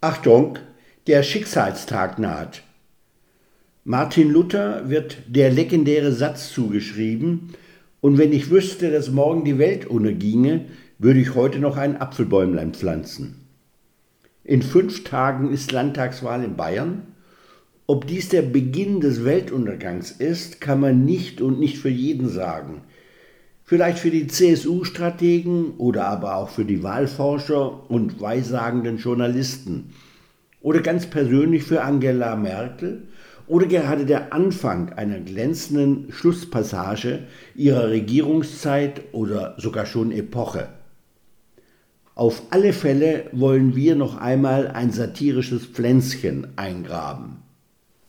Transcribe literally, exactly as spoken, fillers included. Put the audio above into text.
Achtung, der Schicksalstag naht. Martin Luther wird der legendäre Satz zugeschrieben: Und wenn ich wüsste, dass morgen die Welt unterginge, würde ich heute noch ein Apfelbäumlein pflanzen. In fünf Tagen ist Landtagswahl in Bayern. Ob dies der Beginn des Weltuntergangs ist, kann man nicht und nicht für jeden sagen. Vielleicht für die C S U-Strategen oder aber auch für die Wahlforscher und weissagenden Journalisten. Oder ganz persönlich für Angela Merkel oder gerade der Anfang einer glänzenden Schlusspassage ihrer Regierungszeit oder sogar schon Epoche. Auf alle Fälle wollen wir noch einmal ein satirisches Pflänzchen eingraben.